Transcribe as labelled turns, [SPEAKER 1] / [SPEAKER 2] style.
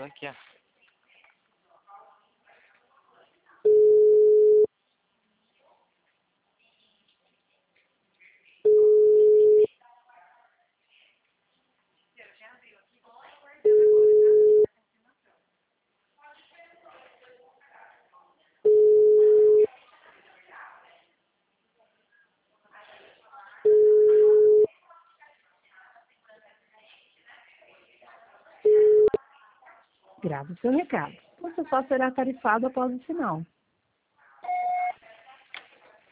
[SPEAKER 1] aqui, ó.
[SPEAKER 2] Grave o seu recado. Você só será tarifado após o sinal.